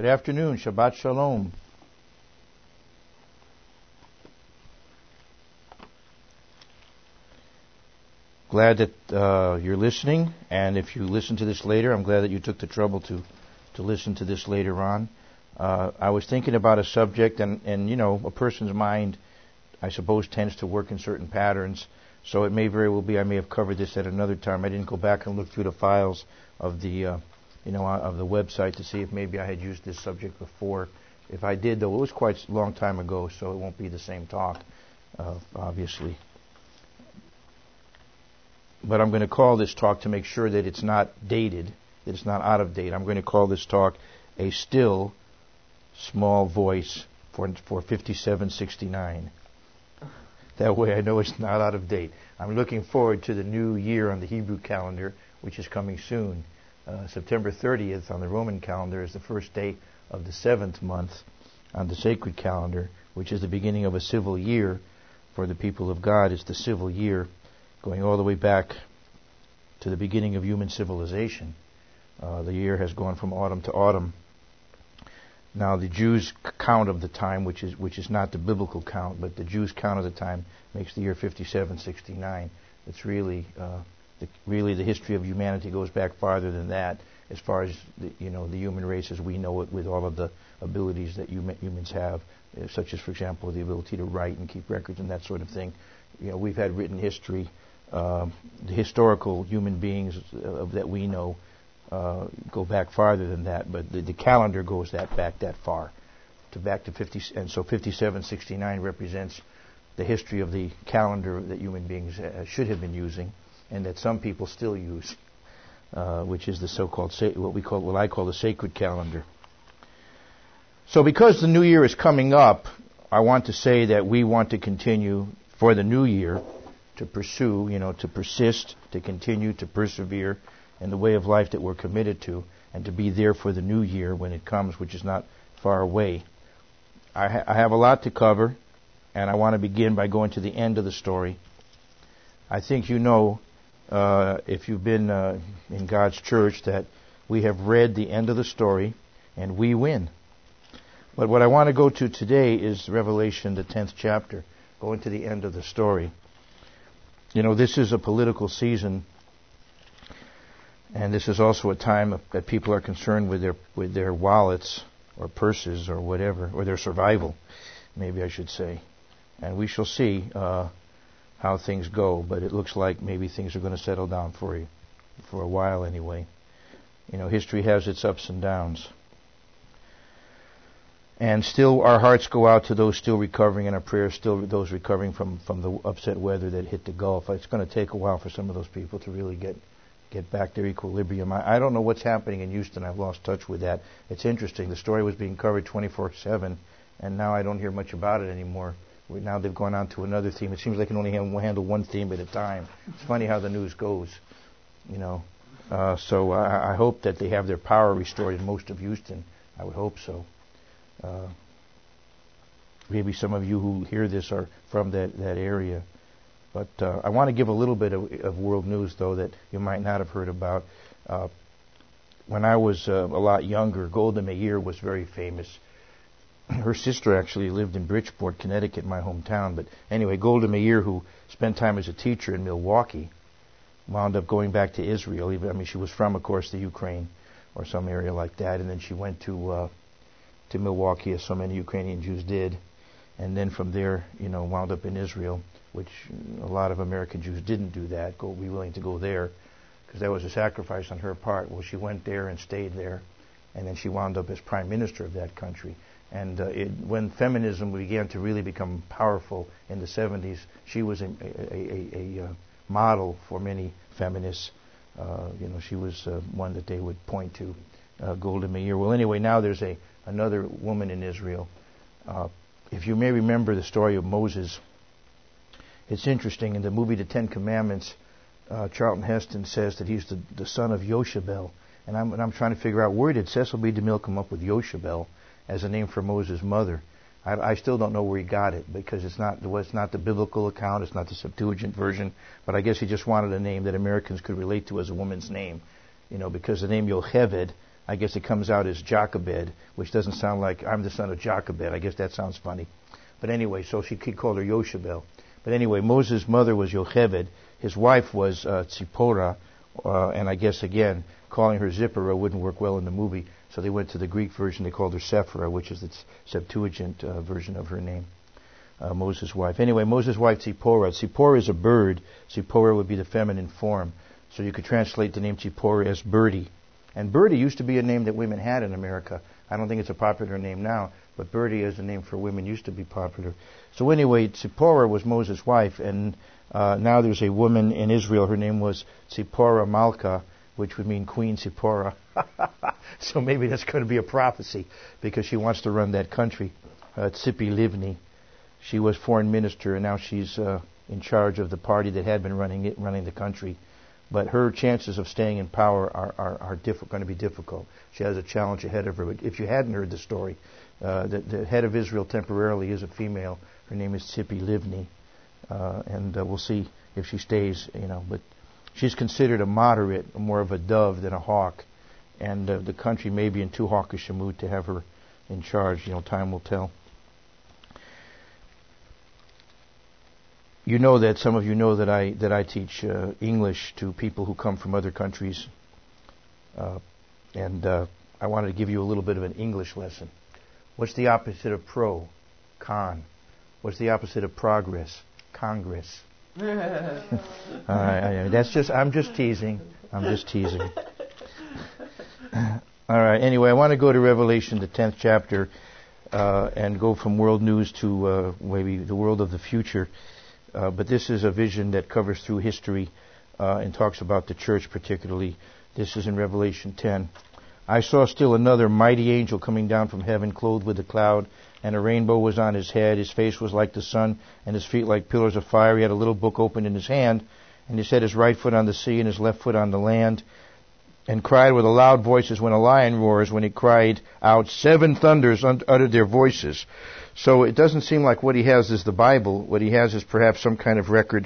Good afternoon. Shabbat Shalom. Glad that you're listening, and if you listen to this later, I'm glad that you took the trouble to listen to this later on. I was thinking about a subject, and you know, a person's mind, I suppose, tends to work in certain patterns, so it may very well be I may have covered this at another time. I didn't go back and look through the files of the of the website to see if maybe I had used this subject before. If I did, though, it was quite a long time ago, so it won't be the same talk, obviously. But I'm going to call this talk, to make sure that it's not dated, that it's not out of date, I'm going to call this talk A Still Small Voice for 5769. That way I know it's not out of date. I'm looking forward to the new year on the Hebrew calendar, which is coming soon. September 30th on the Roman calendar is the first day of the 7th month on the sacred calendar, which is the beginning of a civil year for the people of God. It's the civil year going all the way back to the beginning of human civilization. The year has gone from autumn to autumn. Now the Jews' count of the time, which is not the biblical count, but the Jews' count of the time makes the year 5769. It's really the history of humanity goes back farther than that, as far as the human race as we know it, with all of the abilities that humans have, such as, for example, the ability to write and keep records and that sort of thing. We've had written history. The historical human beings that we know go back farther than that, but the calendar goes back that far, back to 50, and so 5769 represents the history of the calendar that human beings should have been using, and that some people still use, which is the so-called what I call the sacred calendar. So, because the new year is coming up, I want to say that we want to continue for the new year to pursue, to persist, to continue to persevere in the way of life that we're committed to, and to be there for the new year when it comes, which is not far away. I have a lot to cover, and I want to begin by going to the end of the story. I think if you've been in God's church, that we have read the end of the story, and we win. But what I want to go to today is Revelation, the 10th chapter, going to the end of the story. This is a political season, and this is also a time that people are concerned with their wallets or purses or whatever, or their survival, maybe I should say. And we shall see how things go, but it looks like maybe things are going to settle down for you, for a while anyway. History has its ups and downs. And still our hearts go out to those still recovering, and our prayers still those recovering from the upset weather that hit the Gulf. It's going to take a while for some of those people to really get back their equilibrium. I don't know what's happening in Houston. I've lost touch with that. It's interesting. The story was being covered 24/7, and now I don't hear much about it anymore. Now they've gone on to another theme. It seems they can only handle one theme at a time. It's funny how the news goes, So I hope that they have their power restored in most of Houston. I would hope so. Maybe some of you who hear this are from that area. But I want to give a little bit of world news, though, that you might not have heard about. When I was a lot younger, Golda Meir was very famous. Her sister actually lived in Bridgeport, Connecticut, my hometown. But anyway, Golda Meir, who spent time as a teacher in Milwaukee, wound up going back to Israel. She was from, of course, the Ukraine or some area like that. And then she went to Milwaukee, as so many Ukrainian Jews did. And then from there, wound up in Israel, which a lot of American Jews didn't do that, be willing to go there, because that was a sacrifice on her part. Well, she went there and stayed there, and then she wound up as prime minister of that country. And when feminism began to really become powerful in the 70s, she was a model for many feminists. She was one that they would point to, Golda Meir. Well, anyway, now there's another woman in Israel. If you may remember the story of Moses, it's interesting. In the movie The Ten Commandments, Charlton Heston says that he's the son of Yoshabel. And I'm trying to figure out, where did Cecil B. DeMille come up with Yoshabel as a name for Moses' mother? I still don't know where he got it, because it's not the biblical account, it's not the Septuagint version, but I guess he just wanted a name that Americans could relate to as a woman's name. Because the name Yocheved I guess it comes out as Jochebed, which doesn't sound like I'm the son of Jochebed. I guess that sounds funny. But anyway, so he called her Yoshabel. But anyway, Moses' mother was Yocheved. His wife was Tzipporah. And I guess, again, calling her Zipporah wouldn't work well in the movie. So they went to the Greek version. They called her Sephora, which is the Septuagint version of her name. Moses' wife. Anyway, Moses' wife Tzipporah. Tzipporah is a bird. Tzipporah would be the feminine form. So you could translate the name Tzipporah as Birdie. And Birdie used to be a name that women had in America. I don't think it's a popular name now, but Birdie as a name for women used to be popular. So anyway, Tzipporah was Moses' wife, and now there's a woman in Israel. Her name was Tzipporah Malka, which would mean Queen Tzipporah. So maybe that's going to be a prophecy, because she wants to run that country. Tzipi Livni. She was foreign minister, and now she's in charge of the party that had been running the country. But her chances of staying in power are going to be difficult. She has a challenge ahead of her. But if you hadn't heard the story, the head of Israel temporarily is a female. Her name is Tzipi Livni, and we'll see if she stays. But she's considered a moderate, more of a dove than a hawk, and the country may be in too hawkish a mood to have her in charge. Time will tell. You know that some of you know that I teach English to people who come from other countries, and I wanted to give you a little bit of an English lesson. What's the opposite of pro? Con. What's the opposite of progress? Congress. I'm just teasing. All right. Anyway, I want to go to Revelation, the 10th chapter, and go from world news to maybe the world of the future. But this is a vision that covers through history and talks about the church particularly. This is in Revelation 10. I saw still another mighty angel coming down from heaven, clothed with a cloud, and a rainbow was on his head. His face was like the sun, and his feet like pillars of fire. He had a little book open in his hand, and he set his right foot on the sea and his left foot on the land, and cried with a loud voice as when a lion roars. When he cried out, 7 thunders uttered their voices. So it doesn't seem like what he has is the Bible. What he has is perhaps some kind of record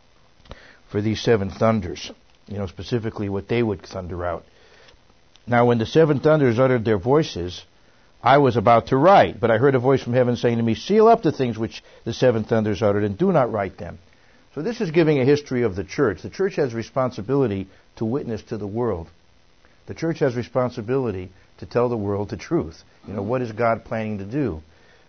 for these 7 thunders, specifically what they would thunder out. Now when the 7 thunders uttered their voices, I was about to write, but I heard a voice from heaven saying to me, seal up the things which the 7 thunders uttered, and do not write them. So this is giving a history of the church. The church has responsibility to witness to the world. The church has responsibility to tell the world the truth. What is God planning to do?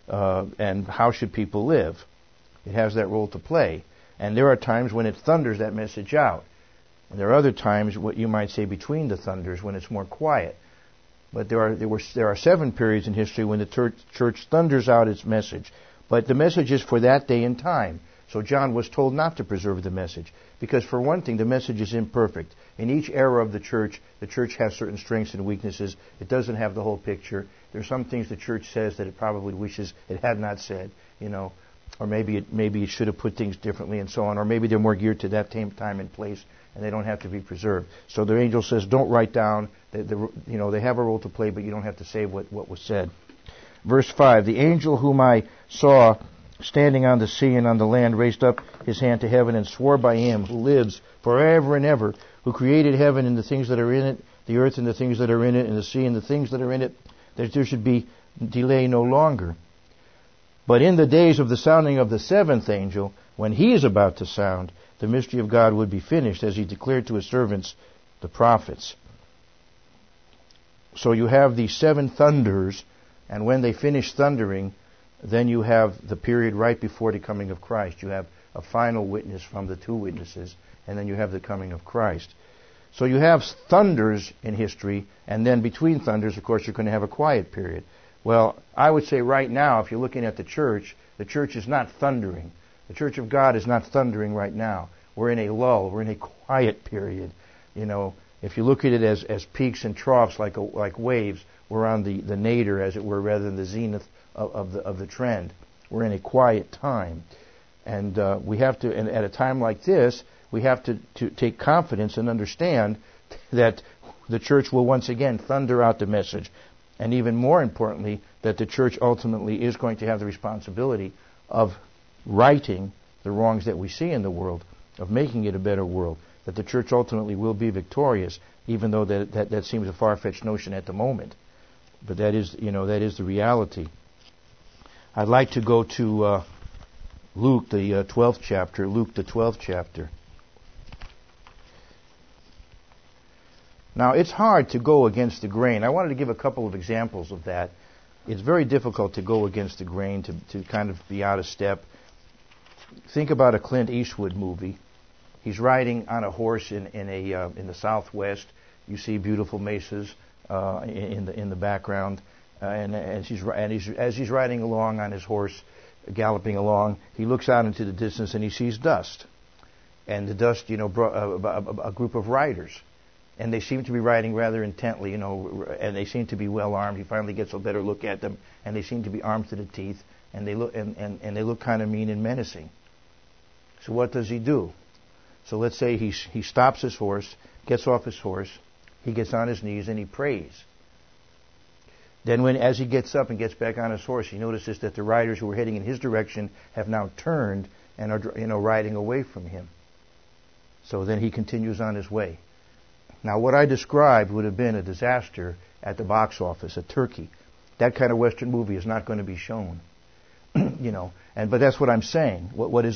And how should people live? It has that role to play. And there are times when it thunders that message out. And there are other times, what you might say between the thunders, when it's more quiet. But there are 7 periods in history when the church thunders out its message. But the message is for that day and time. So John was told not to preserve the message. Because for one thing, the message is imperfect. In each era of the church has certain strengths and weaknesses. It doesn't have the whole picture. There are some things the church says that it probably wishes it had not said, or maybe it should have put things differently and so on, or maybe they're more geared to that time and place, and they don't have to be preserved. So the angel says, don't write down. They have a role to play, but you don't have to say what was said. Verse 5, the angel whom I saw standing on the sea and on the land raised up his hand to heaven and swore by him who lives forever and ever, who created heaven and the things that are in it, the earth and the things that are in it, and the sea and the things that are in it, that there should be delay no longer. But in the days of the sounding of the 7th angel, when he is about to sound, the mystery of God would be finished, as he declared to his servants, the prophets. So you have these 7 thunders, and when they finish thundering, then you have the period right before the coming of Christ. You have a final witness from the 2 witnesses, and then you have the coming of Christ. So you have thunders in history, and then between thunders, of course, you're going to have a quiet period. Well, I would say right now, if you're looking at the church is not thundering. The Church of God is not thundering right now. We're in a lull. We're in a quiet period. If you look at it as peaks and troughs, like waves, we're on the nadir, as it were, rather than the zenith of the trend. We're in a quiet time, and we have to. And at a time like this, we have to take confidence and understand that the church will once again thunder out the message, and even more importantly, that the church ultimately is going to have the responsibility of righting the wrongs that we see in the world, of making it a better world. that the church ultimately will be victorious, even though that seems a far-fetched notion at the moment. But that is the reality. I'd like to go to Luke, the 12th chapter. Luke, the 12th chapter. Now, it's hard to go against the grain. I wanted to give a couple of examples of that. It's very difficult to go against the grain, to kind of be out of step. Think about a Clint Eastwood movie. He's riding on a horse in the Southwest. You see beautiful mesas in the background, and as he's riding along on his horse, galloping along, he looks out into the distance and he sees dust, and the dust, brought a group of riders, and they seem to be riding rather intently, and they seem to be well armed. He finally gets a better look at them, and they seem to be armed to the teeth, and they look kind of mean and menacing. So what does he do? So let's say he stops his horse, gets off his horse, he gets on his knees and he prays. Then as he gets up and gets back on his horse, he notices that the riders who were heading in his direction have now turned and are riding away from him. So then he continues on his way. Now what I described would have been a disaster at the box office, a turkey. That kind of Western movie is not going to be shown. But that's what I'm saying.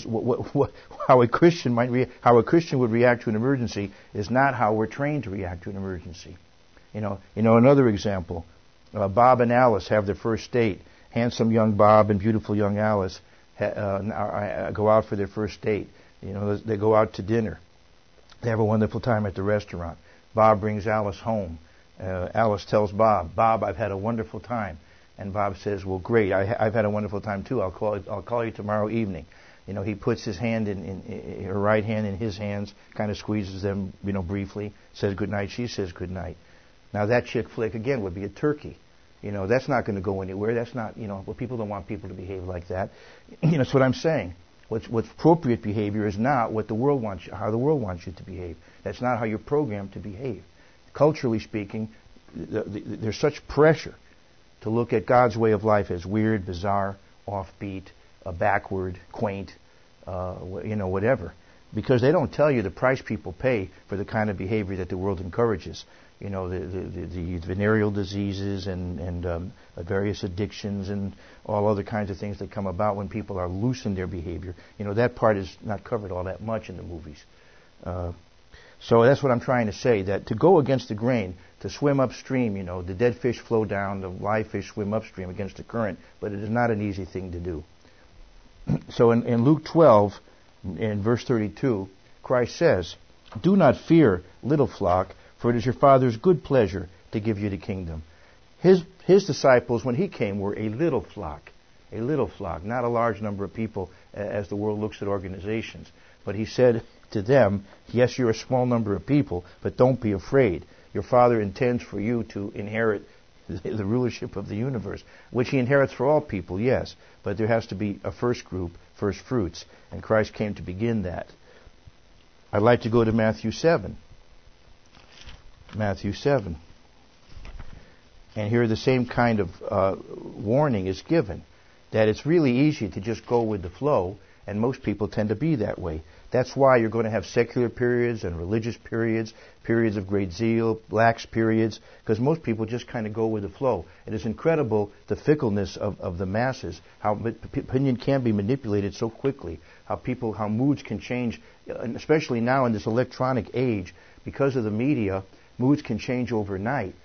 How a Christian would react to an emergency is not how we're trained to react to an emergency. Another example. Bob and Alice have their first date. Handsome young Bob and beautiful young Alice go out for their first date. They go out to dinner. They have a wonderful time at the restaurant. Bob brings Alice home. Alice tells Bob, I've had a wonderful time. And Bob says, well, great, I've had a wonderful time too. I'll call you tomorrow evening. He puts his hand in her right hand in his hands, kind of squeezes them, briefly, says good night. She says good night. Now that chick flick again would be a turkey. That's not going to go anywhere. That's not, people don't want people to behave like that. That's what I'm saying. What's appropriate behavior is not what the world wants, how the world wants you to behave. That's not how you're programmed to behave. Culturally speaking, there's such pressure to look at God's way of life as weird, bizarre, offbeat, backward, quaint, whatever. Because they don't tell you the price people pay for the kind of behavior that the world encourages. The venereal diseases and various addictions and all other kinds of things that come about when people are loose in their behavior. That part is not covered all that much in the movies. So that's what I'm trying to say, that to go against the grain, to swim upstream, the dead fish flow down, the live fish swim upstream against the current, but it is not an easy thing to do. So in Luke 12, in verse 32, Christ says, do not fear, little flock, for it is your Father's good pleasure to give you the kingdom. His disciples, when he came, were a little flock, not a large number of people as the world looks at organizations. But he said to them, yes, you're a small number of people, but don't be afraid. Your Father intends for you to inherit the rulership of the universe, which he inherits for all people, yes, but there has to be a first group, first fruits, and Christ came to begin that. I'd like to go to Matthew 7. Matthew 7. And here the same kind of warning is given, that it's really easy to just go with the flow, and most people tend to be that way. That's why you're going to have secular periods and religious periods, periods of great zeal, lax periods, because most people just kind of go with the flow. It is incredible the fickleness of the masses, how opinion can be manipulated so quickly, how moods can change, especially now in this electronic age, because of the media, moods can change overnight.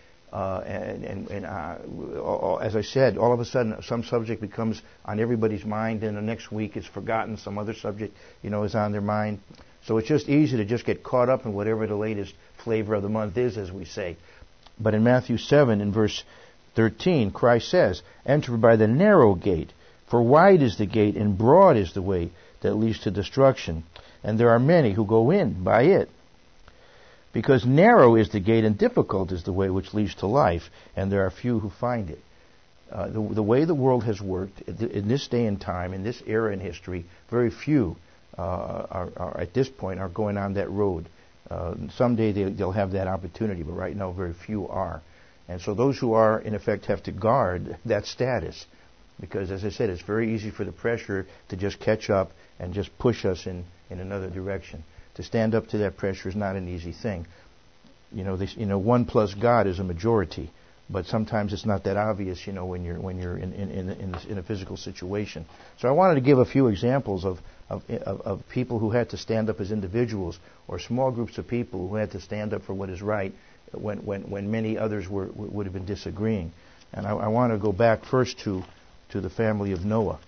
As I said, all of a sudden some subject becomes on everybody's mind, and the next week it's forgotten. Some other subject, is on their mind. So it's just easy to just get caught up in whatever the latest flavor of the month is, as we say. But in Matthew 7, in verse 13, Christ says, enter by the narrow gate, for wide is the gate and broad is the way that leads to destruction, and there are many who go in by it. Because narrow is the gate and difficult is the way which leads to life, and there are few who find it. The way the world has worked in this day and time, in this era in history, very few are at this point are going on that road. Someday they'll have that opportunity, but right now very few are. And so those who are, in effect, have to guard that status. Because, as I said, it's very easy for the pressure to just catch up and just push us in another direction. to stand up to that pressure is not an easy thing. One plus God is a majority, but sometimes it's not that obvious, when you're in a physical situation. So I wanted to give a few examples of people who had to stand up as individuals, or small groups of people who had to stand up for what is right when many others would have been disagreeing. And I want to go back first to the family of Noah.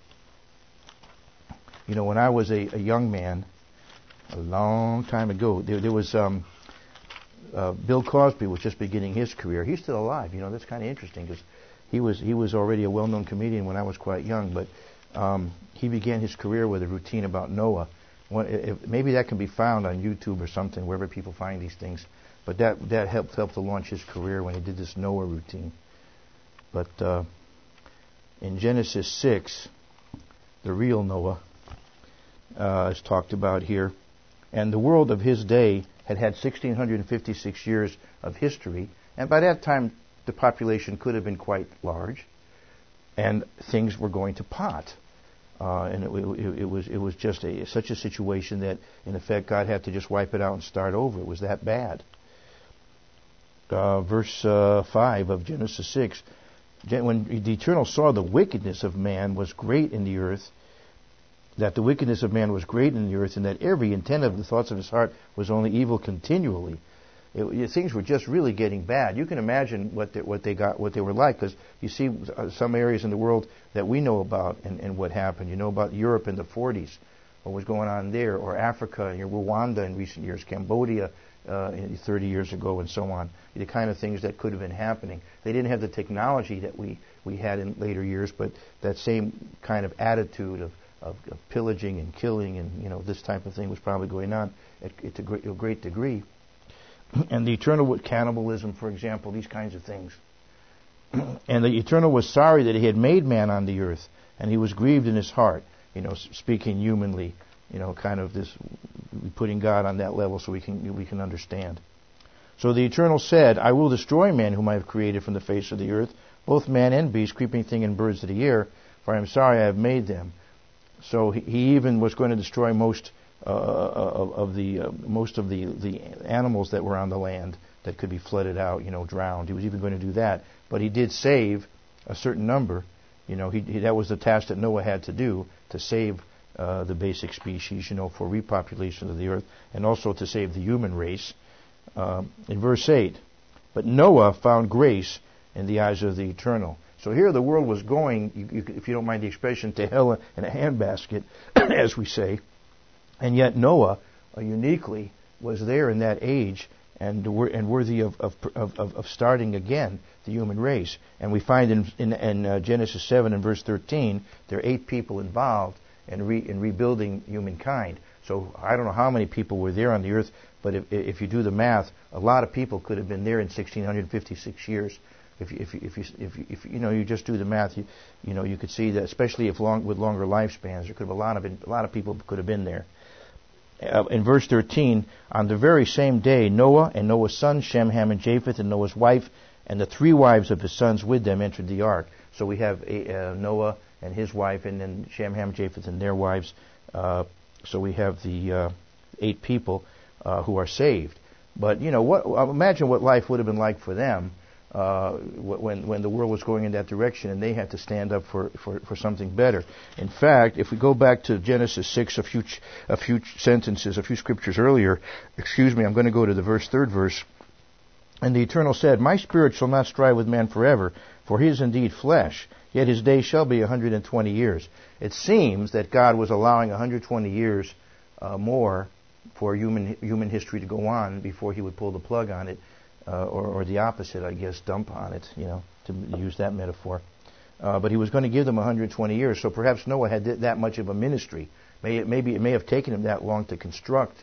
When I was a young man, a long time ago, there was Bill Cosby was just beginning his career. He's still alive. That's kind of interesting because he was already a well-known comedian when I was quite young. But he began his career with a routine about Noah. Maybe that can be found on YouTube or something, wherever people find these things. But that helped to launch his career when he did this Noah routine. But in Genesis 6, the real Noah is talked about here. And the world of his day had 1,656 years of history. And by that time, the population could have been quite large. And things were going to pot. And it was just such a situation that, in effect, God had to just wipe it out and start over. It was that bad. Verse 5 of Genesis 6, when the Eternal saw the wickedness of man was great in the earth, that the wickedness of man was great in the earth, and that every intent of the thoughts of his heart was only evil continually. Things were just really getting bad. You can imagine what they were like, because you see some areas in the world that we know about and what happened. You know about Europe in the 40s, what was going on there, or Africa, Rwanda in recent years, Cambodia 30 years ago, and so on. The kind of things that could have been happening. They didn't have the technology that we had in later years, but that same kind of attitude of pillaging and killing and this type of thing was probably going on at a great degree. And the Eternal with cannibalism, for example, these kinds of things. And the Eternal was sorry that he had made man on the earth, and he was grieved in his heart, speaking humanly, kind of this, putting God on that level so we can understand. So the Eternal said, I will destroy man whom I have created from the face of the earth, both man and beast, creeping thing and birds of the air, for I am sorry I have made them. So he even was going to destroy most of the animals that were on the land that could be flooded out, drowned. He was even going to do that, but he did save a certain number. That was the task that Noah had to do, to save the basic species, for repopulation of the earth, and also to save the human race. In verse 8, but Noah found grace in the eyes of the Eternal. So here the world was going, if you don't mind the expression, to hell in a handbasket, as we say. And yet Noah, uniquely, was there in that age and worthy of starting again the human race. And we find in Genesis 7 and verse 13, there are 8 people involved in rebuilding humankind. So I don't know how many people were there on the earth, but if you do the math, a lot of people could have been there in 1,656 years. If you just do the math, you could see that, especially with longer lifespans, there could have a lot of people could have been there. In verse 13, on the very same day, Noah and Noah's sons Shem, Ham, and Japheth, and Noah's wife, and the 3 wives of his sons with them entered the ark. So we have Noah and his wife, and then Shem, Ham, Japheth, and their wives. So we have the 8 people who are saved. But imagine what life would have been like for them when the world was going in that direction, and they had to stand up for something better. In fact, if we go back to Genesis 6, a few scriptures earlier, I'm going to go to the 3rd verse. And the Eternal said, my spirit shall not strive with man forever, for he is indeed flesh, yet his days shall be 120 years. It seems that God was allowing 120 years more for human history to go on before he would pull the plug on it. Or the opposite, I guess, dump on it, to use that metaphor. But he was going to give them 120 years, so perhaps Noah had that much of a ministry. Maybe it may have taken him that long to construct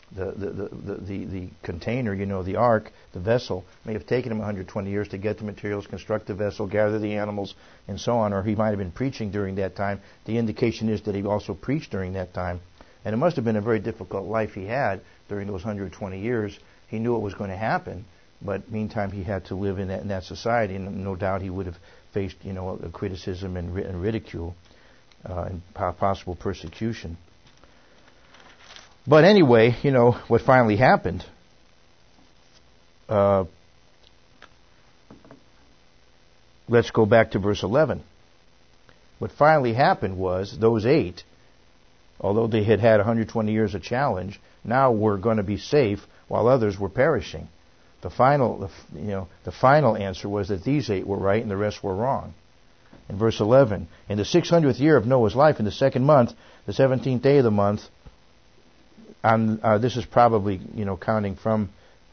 the container, the ark, the vessel. May have taken him 120 years to get the materials, construct the vessel, gather the animals, and so on. Or he might have been preaching during that time. The indication is that he also preached during that time. And it must have been a very difficult life he had during those 120 years. He knew it was going to happen. But meantime, he had to live in that society, and no doubt he would have faced, a criticism and ridicule and possible persecution. But anyway, what finally happened, let's go back to verse 11. What finally happened was those 8, although they had had 120 years of challenge, now were going to be safe while others were perishing. The final answer was that these 8 were right and the rest were wrong. In verse 11, in the 600th year of Noah's life, in the 2nd month, the 17th day of the month, this is probably counting from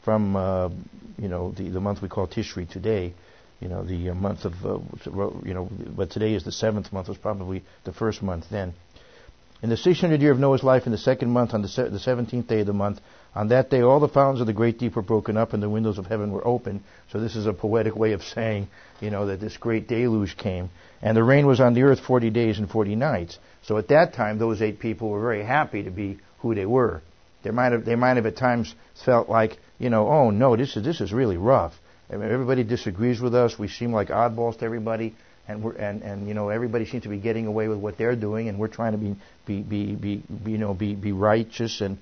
the month we call Tishri today, the month of but today is the 7th month, was probably the 1st month then. In the 600th year of Noah's life, in the 2nd month, on the 17th day of the month, on that day all the fountains of the great deep were broken up and the windows of heaven were opened. So this is a poetic way of saying, that this great deluge came. And the rain was on the earth 40 days and 40 nights. So at that time, those 8 people were very happy to be who they were. They might have at times felt like, oh no, this is really rough. I mean, everybody disagrees with us. We seem like oddballs to everybody, and everybody seems to be getting away with what they're doing, and we're trying to be righteous, and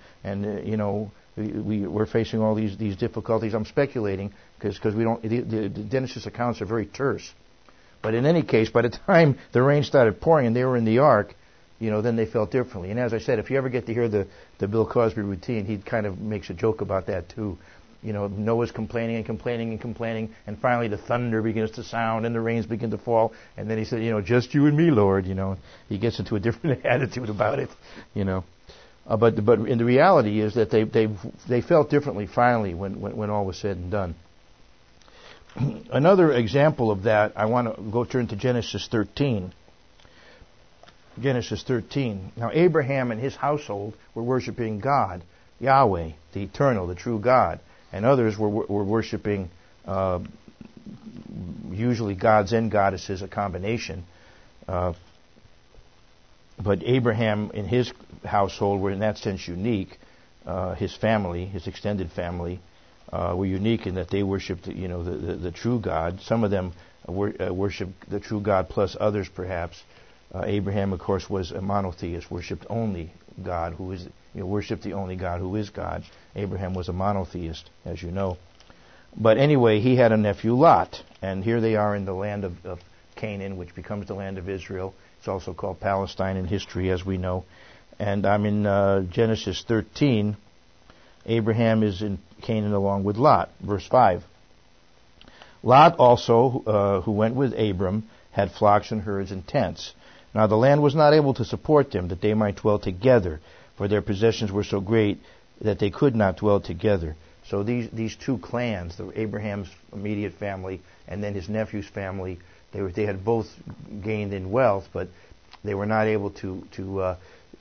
we're facing all these difficulties. I'm speculating because we don't. The Genesis accounts are very terse, but in any case, by the time the rain started pouring and they were in the ark, then they felt differently. And as I said, if you ever get to hear the Bill Cosby routine, he kind of makes a joke about that too. Noah's complaining and complaining and complaining, and finally the thunder begins to sound and the rains begin to fall, and then he said, just you and me, Lord, He gets into a different attitude about it, But in the reality is that they felt differently finally when all was said and done. Another example of that, I want to go turn to Genesis 13. Genesis 13. Now Abraham and his household were worshiping God, Yahweh, the eternal, the true God. And others were worshiping usually gods and goddesses, a combination. But Abraham and his household were in that sense unique. His family, his extended family, were unique in that they worshipped the true God. Some of them worshipped the true God plus others perhaps. Abraham, of course, was a monotheist, worshipped only God, who is worshipped the only God who is God. Abraham was a monotheist, as you know. But anyway, he had a nephew, Lot, and here they are in the land of Canaan, which becomes the land of Israel. It's also called Palestine in history, as we know. And I'm in Genesis 13. Abraham is in Canaan along with Lot. Verse 5. Lot also, who went with Abram, had flocks and herds and tents. Now the land was not able to support them, that they might dwell together, for their possessions were so great that they could not dwell together. So these 2 clans, Abraham's immediate family and then his nephew's family, they had both gained in wealth, but they were not able to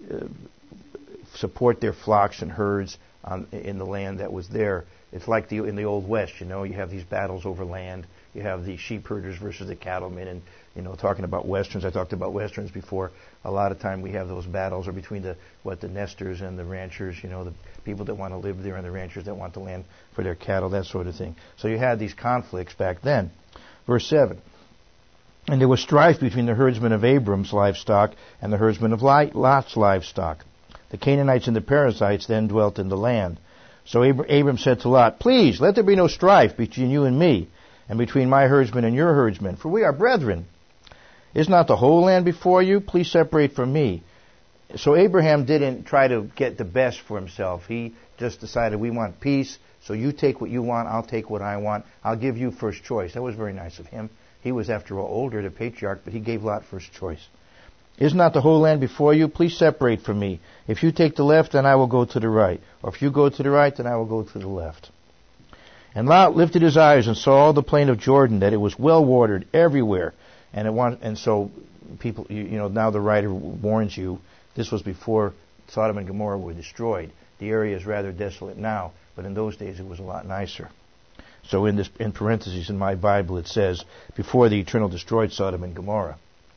support their flocks and herds in the land that was there. It's like in the Old West, you have these battles over land. You have the sheep herders versus the cattlemen, and talking about westerns. I talked about westerns before. A lot of time we have those battles are between the nesters and the ranchers. The people that want to live there and the ranchers that want the land for their cattle, that sort of thing. So you had these conflicts back then. Verse 7. And there was strife between the herdsmen of Abram's livestock and the herdsmen of Lot's livestock. The Canaanites and the Perizzites then dwelt in the land. So Abram said to Lot, "Please, let there be no strife between you and me, and between my herdsmen and your herdsmen, for we are brethren. Is not the whole land before you? Please separate from me." So Abraham didn't try to get the best for himself. He just decided, we want peace, so you take what you want, I'll take what I want. I'll give you first choice. That was very nice of him. He was, after all, older, the patriarch, but he gave Lot first choice. "Is not the whole land before you? Please separate from me. If you take the left, then I will go to the right. Or if you go to the right, then I will go to the left." And Lot lifted his eyes and saw all the plain of Jordan, that it was well watered everywhere. And so people, now the writer warns you, this was before Sodom and Gomorrah were destroyed. The area is rather desolate now, but in those days it was a lot nicer. So in parentheses in my Bible it says, before the Eternal destroyed Sodom and Gomorrah.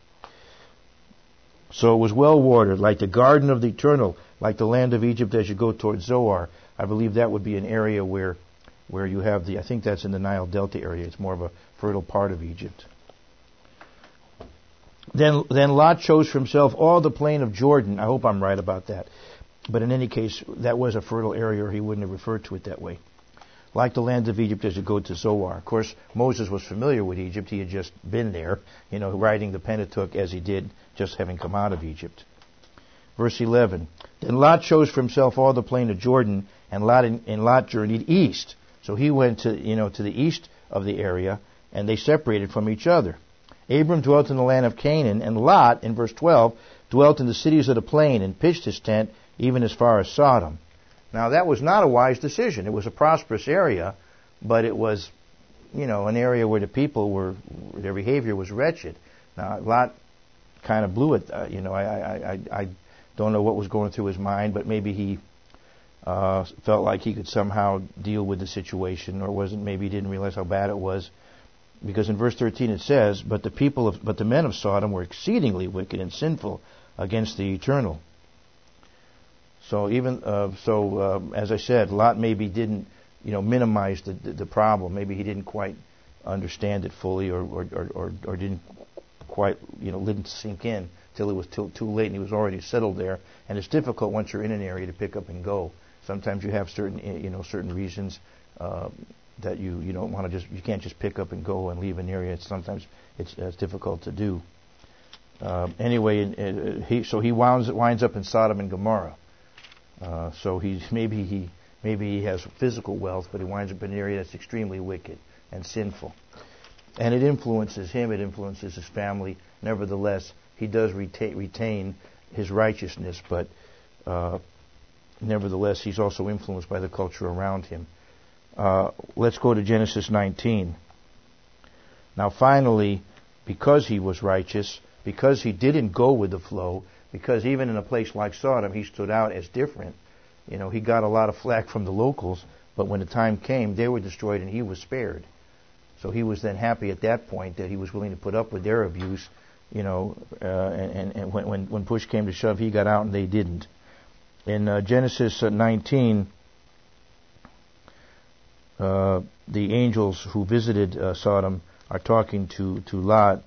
So it was well watered, like the garden of the Eternal, like the land of Egypt as you go towards Zoar. I believe that would be an area where you have I think that's in the Nile Delta area. It's more of a fertile part of Egypt. Then Lot chose for himself all the plain of Jordan. I hope I'm right about that. But in any case, that was a fertile area, or he wouldn't have referred to it that way. Like the land of Egypt as you go to Zoar. Of course, Moses was familiar with Egypt. He had just been there, writing the Pentateuch as he did, just having come out of Egypt. Verse 11. Then Lot chose for himself all the plain of Jordan, and Lot journeyed east. So he went to the east of the area, and they separated from each other. Abram dwelt in the land of Canaan, and Lot, in verse 12, dwelt in the cities of the plain, and pitched his tent even as far as Sodom. Now that was not a wise decision. It was a prosperous area, but it was, an area where the people their behavior was wretched. Now Lot kind of blew it. I don't know what was going through his mind, but maybe he felt like he could somehow deal with the situation, or maybe he didn't realize how bad it was. Because in verse 13 it says, but the men of Sodom were exceedingly wicked and sinful against the Eternal. So as I said, Lot maybe didn't, minimize the problem. Maybe he didn't quite understand it fully, or didn't quite, didn't sink in till it was too late, and he was already settled there. And it's difficult once you're in an area to pick up and go. Sometimes you have certain reasons that you don't want to you can't just pick up and go and leave an area. Sometimes it's difficult to do. Anyway, he winds up in Sodom and Gomorrah. So maybe he has physical wealth, but he winds up in an area that's extremely wicked and sinful. And it influences him, it influences his family. Nevertheless, he does retain his righteousness, but nevertheless, he's also influenced by the culture around him. Let's go to Genesis 19. Now finally, because he was righteous, because he didn't go with the flow, because even in a place like Sodom, he stood out as different. He got a lot of flack from the locals, but when the time came, they were destroyed and he was spared. So he was then happy at that point that he was willing to put up with their abuse, and when push came to shove, he got out and they didn't. In Genesis 19, the angels who visited Sodom are talking to Lot.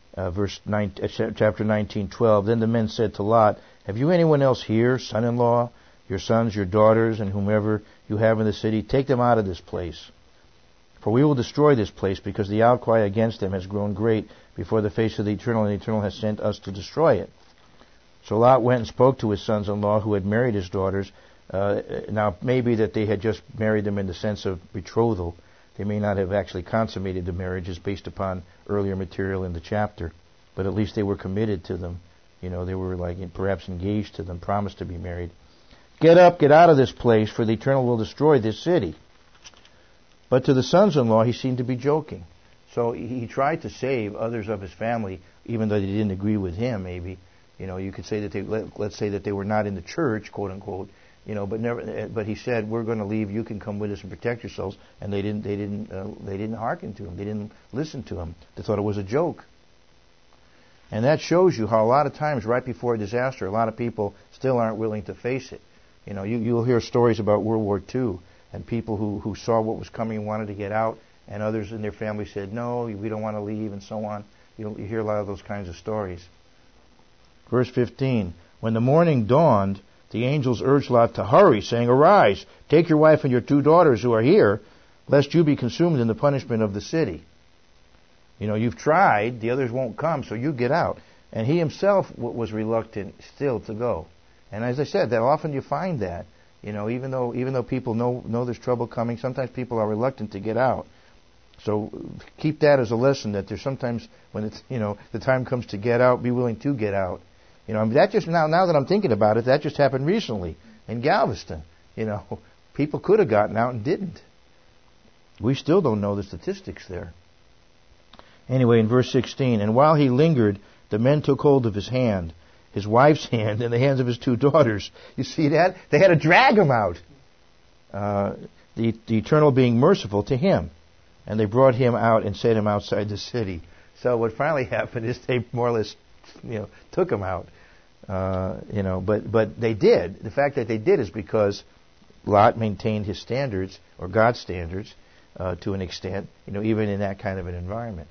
Chapter 19:12. Then the men said to Lot, "Have you anyone else here, son-in-law, your sons, your daughters, and whomever you have in the city? Take them out of this place. For we will destroy this place, because the outcry against them has grown great before the face of the Eternal, and the Eternal has sent us to destroy it." So Lot went and spoke to his sons-in-law who had married his daughters. Now, maybe that they had just married them in the sense of betrothal. They may not have actually consummated the marriages based upon earlier material in the chapter, but at least they were committed to them. They were perhaps engaged to them, promised to be married. "Get up, get out of this place, for the Eternal will destroy this city." But to the sons-in-law, he seemed to be joking. So he tried to save others of his family, even though they didn't agree with him. Maybe, you could say that let's say that they were not in the church, quote unquote. But he said, "We're going to leave. You can come with us and protect yourselves." And they didn't hearken to him. They didn't listen to him. They thought it was a joke. And that shows you how a lot of times, right before a disaster, a lot of people still aren't willing to face it. You'll hear stories about World War II and people who saw what was coming and wanted to get out, and others in their family said, "No, we don't want to leave," and so on. You hear a lot of those kinds of stories. Verse 15. When the morning dawned, the angels urged Lot to hurry, saying, "Arise, take your wife and your 2 daughters who are here, lest you be consumed in the punishment of the city." You've tried, the others won't come, so you get out. And he himself was reluctant still to go. And as I said, that often you find that, even though people know there's trouble coming, sometimes people are reluctant to get out. So keep that as a lesson, that there's sometimes when it's, the time comes to get out, be willing to get out. That just now that I'm thinking about it, that just happened recently in Galveston. People could have gotten out and didn't. We still don't know the statistics there. Anyway, in verse 16, and while he lingered, the men took hold of his hand, his wife's hand, and the hands of his 2 daughters. You see that? They had to drag him out. The Eternal being merciful to him. And they brought him out and set him outside the city. So what finally happened is they more or less, took him out. But they did. The fact that they did is because Lot maintained his standards, or God's standards, to an extent, even in that kind of an environment.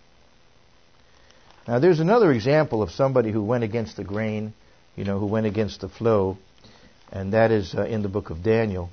Now, there's another example of somebody who went against the grain, who went against the flow. and that is in the book of Daniel.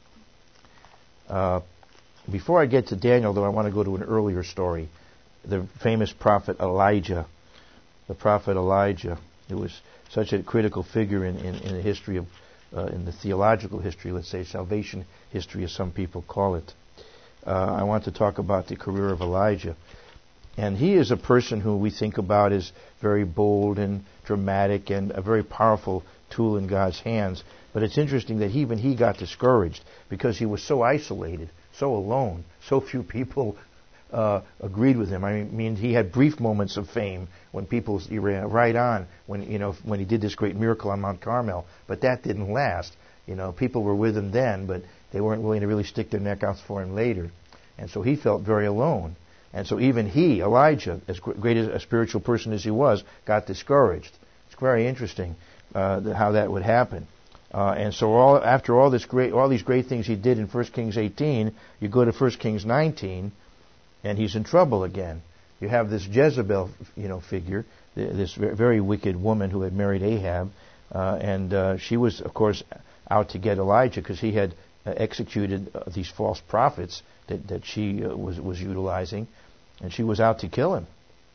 Before I get to Daniel, though, I want to go to an earlier story. The famous prophet Elijah. The prophet Elijah, who was such a critical figure in the history of, in the theological history, let's say, salvation history, as some people call it. I want to talk about the career of Elijah. And he is a person who we think about as very bold and dramatic and a very powerful tool in God's hands. But it's interesting that even he got discouraged because he was so isolated, so alone, so few people agreed with him. I mean, he had brief moments of fame when people he ran right on when he did this great miracle on Mount Carmel, but that didn't last. People were with him then, but they weren't willing to really stick their neck out for him later, and so he felt very alone. And so even he, Elijah, as great a spiritual person as he was, got discouraged. It's very interesting how that would happen. And so after all these great things he did in 1 Kings 18, you go to 1 Kings 19. And he's in trouble again. You have this Jezebel, figure, this very wicked woman who had married Ahab, and she was, of course, out to get Elijah because he had executed these false prophets that she was utilizing, and she was out to kill him.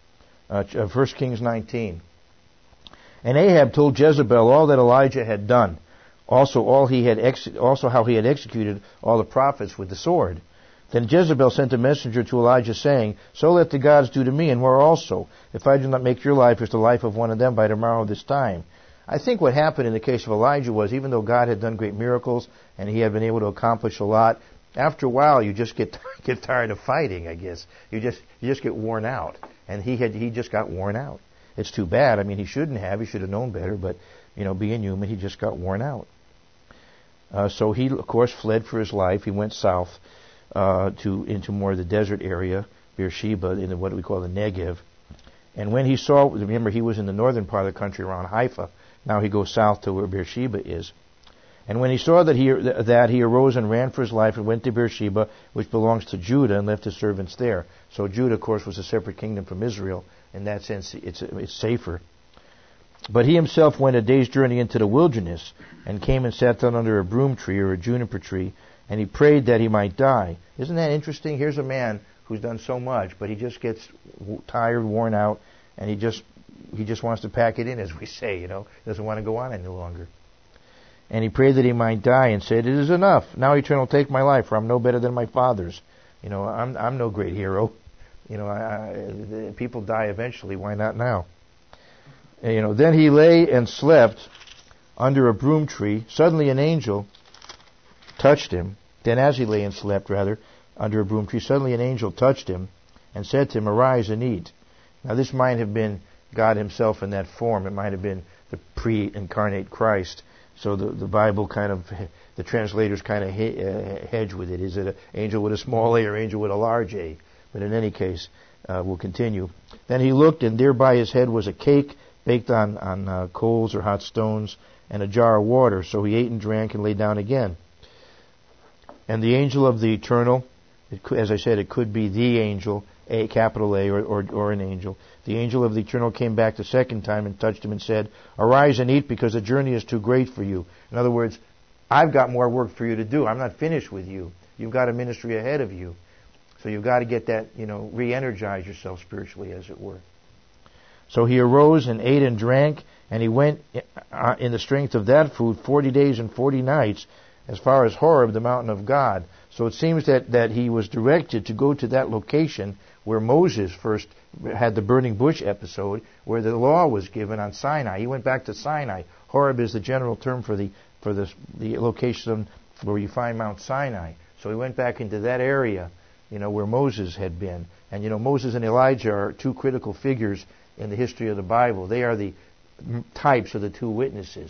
1 Kings 19. And Ahab told Jezebel all that Elijah had done, also how he had executed all the prophets with the sword. Then Jezebel sent a messenger to Elijah, saying, "So let the gods do to me, and more also, if I do not make your life as the life of one of them by tomorrow this time." I think what happened in the case of Elijah was, even though God had done great miracles, and he had been able to accomplish a lot, after a while you just get tired of fighting, I guess. You just get worn out. And he just got worn out. It's too bad. I mean, he shouldn't have. He should have known better, but, being human, he just got worn out. So he, of course, fled for his life. He went south into more of the desert area, Beersheba, in what we call the Negev. And when he saw, remember, he was in the northern part of the country around Haifa. Now he goes south to where Beersheba is. And when he saw that he arose and ran for his life and went to Beersheba, which belongs to Judah, and left his servants there. So Judah, of course, was a separate kingdom from Israel. In that sense, it's safer. But he himself went a day's journey into the wilderness and came and sat down under a broom tree or a juniper tree, and he prayed that he might die. Isn't that interesting? Here's a man who's done so much, but he just gets tired, worn out, and he just wants to pack it in, as we say, doesn't want to go on any longer. And he prayed that he might die and said, "It is enough. Now Eternal, take my life, for I'm no better than my fathers." I'm no great hero. People die eventually. Why not now? And, then he lay and slept under a broom tree. Suddenly an angel touched him. Then as he lay and slept, under a broom tree, suddenly an angel touched him and said to him, "Arise and eat." Now this might have been God himself in that form. It might have been the pre-incarnate Christ. So the Bible the translators hedge with it. Is it an angel with a small a or angel with a large a? But in any case, we'll continue. Then he looked, and there by his head was a cake baked on coals or hot stones, and a jar of water. So he ate and drank and lay down again. And the angel of the Eternal, as I said, it could be the angel, a capital A, or an angel. The angel of the Eternal came back the second time and touched him and said, "Arise and eat, because the journey is too great for you." In other words, I've got more work for you to do. I'm not finished with you. You've got a ministry ahead of you. So you've got to get that, re-energize yourself spiritually, as it were. So he arose and ate and drank, and he went in the strength of that food 40 days and 40 nights, as far as Horeb, the mountain of God. So it seems that he was directed to go to that location where Moses first had the burning bush episode, where the law was given on Sinai. He went back to Sinai. Horeb is the general term for the location where you find Mount Sinai. So he went back into that area, where Moses had been. And Moses and Elijah are two critical figures in the history of the Bible. They are the types of the two witnesses.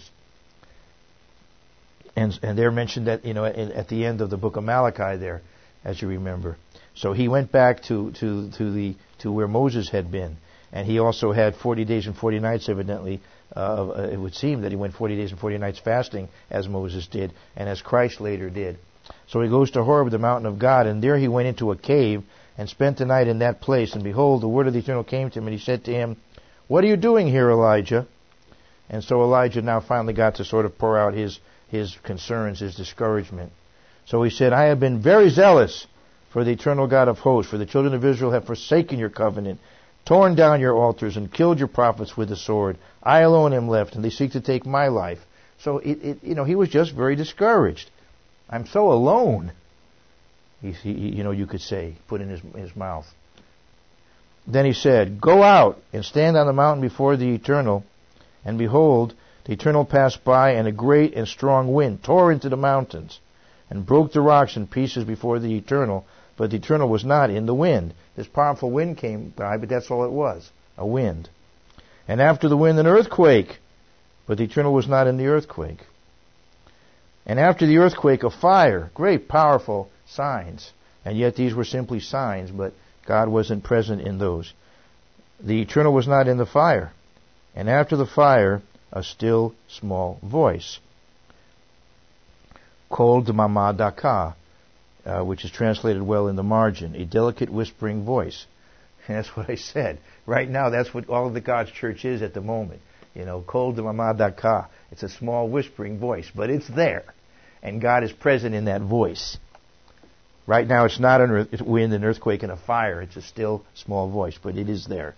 And they're mentioned at the end of the book of Malachi there, as you remember. So he went back to where Moses had been, and he also had 40 days and 40 nights. Evidently, it would seem that he went 40 days and 40 nights fasting, as Moses did, and as Christ later did. So he goes to Horeb, the mountain of God, and there he went into a cave and spent the night in that place. And behold, the word of the Eternal came to him, and he said to him, "What are you doing here, Elijah?" And so Elijah now finally got to sort of pour out his his concerns, his discouragement. So he said, I have been very zealous for the eternal God of hosts, for the children of Israel have forsaken your covenant, torn down your altars, and killed your prophets with the sword. I alone am left, and they seek to take my life. So he was just very discouraged. I'm so alone. You could say, put in his mouth. Then he said, go out and stand on the mountain before the Eternal. And behold, the Eternal passed by, and a great and strong wind tore into the mountains, and broke the rocks in pieces before the Eternal. But the Eternal was not in the wind. This powerful wind came by, but that's all it was, a wind. And after the wind, an earthquake. But the Eternal was not in the earthquake. And after the earthquake, a fire. Great, powerful signs. And yet these were simply signs, but God wasn't present in those. The Eternal was not in the fire. And after the fire, a still small voice. Kol Dmama Daka, which is translated well in the margin, a delicate whispering voice. And that's what I said. Right now, that's what all of the God's church is at the moment. Kol Dmama Daka. It's a small whispering voice, but it's there. And God is present in that voice. Right now, it's not a wind, an earthquake, and a fire. It's a still, small voice, but it is there.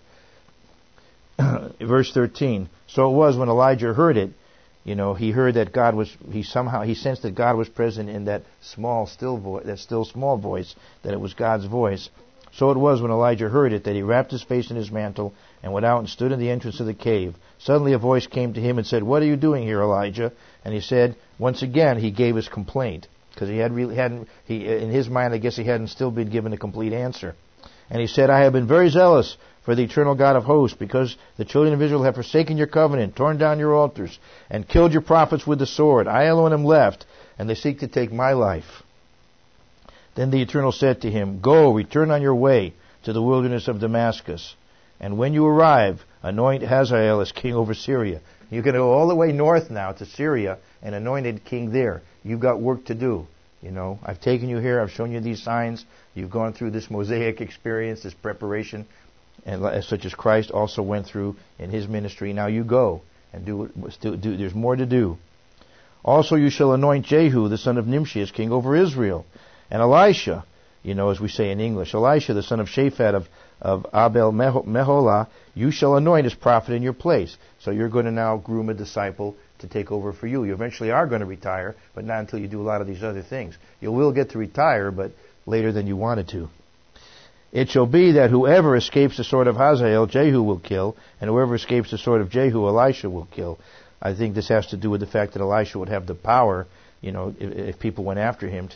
Verse 13. So it was when Elijah heard it, he heard that God was, he sensed that God was present in that small, small voice, that it was God's voice. So it was when Elijah heard it that he wrapped his face in his mantle and went out and stood in the entrance of the cave. Suddenly a voice came to him and said, what are you doing here, Elijah? And he said, once again, he gave his complaint. Because in his mind, I guess he hadn't still been given a complete answer. And he said, I have been very zealous for the eternal God of hosts, because the children of Israel have forsaken your covenant, torn down your altars, and killed your prophets with the sword. I alone am left, and they seek to take my life. Then the Eternal said to him, go, return on your way to the wilderness of Damascus. And when you arrive, anoint Hazael as king over Syria. You're going to go all the way north now to Syria and anointed king there. You've got work to do. I've taken you here. I've shown you these signs. You've gone through this Mosaic experience, this preparation, and such as Christ also went through in his ministry. Now you go and do. There's more to do. Also you shall anoint Jehu, the son of Nimshi, as king over Israel. And Elisha, as we say in English, Elisha, the son of Shaphat of Abel Meholah, you shall anoint as prophet in your place. So you're going to now groom a disciple to take over for you. You eventually are going to retire, but not until you do a lot of these other things. You will get to retire, but later than you wanted to. It shall be that whoever escapes the sword of Hazael, Jehu will kill, and whoever escapes the sword of Jehu, Elisha will kill. I think this has to do with the fact that Elisha would have the power, if people went after him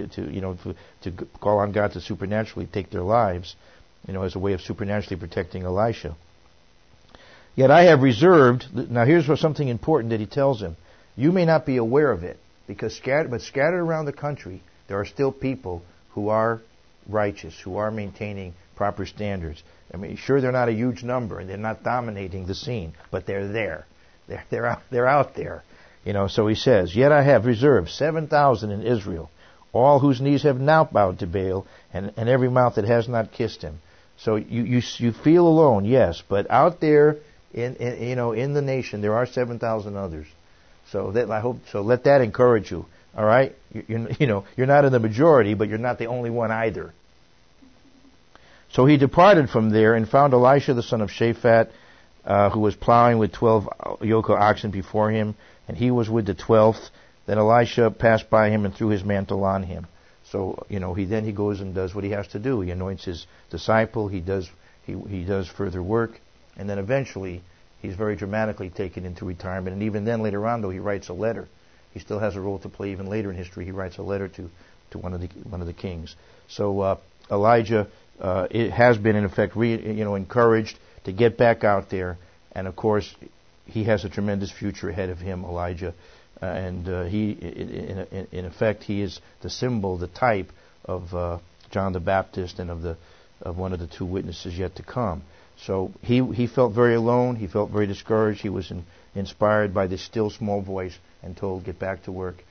to call on God to supernaturally take their lives, as a way of supernaturally protecting Elisha. Yet I have reserved, now here's something important that he tells him. You may not be aware of it, but scattered around the country, there are still people who are righteous, who are maintaining proper standards. I mean, sure, they're not a huge number, and they're not dominating the scene, but they're there. They're out there. So he says, yet I have reserved 7,000 in Israel, all whose knees have now bowed to Baal, and every mouth that has not kissed him. So you feel alone, yes, but out there in the nation there are 7,000 others. So let that encourage you. All right, you're not in the majority, but you're not the only one either. So he departed from there and found Elisha the son of Shaphat, who was plowing with 12 yoke of oxen before him, and he was with the 12th. Then Elisha passed by him and threw his mantle on him. So he goes and does what he has to do. He anoints his disciple. He does further work, and then eventually he's very dramatically taken into retirement. And even then, later on, though, he writes a letter. He still has a role to play. Even later in history, he writes a letter to one of the kings. So Elijah it has been in effect encouraged to get back out there, and of course he has a tremendous future ahead of him, Elijah, and he in effect he is the symbol, the type of John the Baptist and of one of the two witnesses yet to come. So he felt very alone. He felt very discouraged. He was inspired by this still small voice and told, get back to work.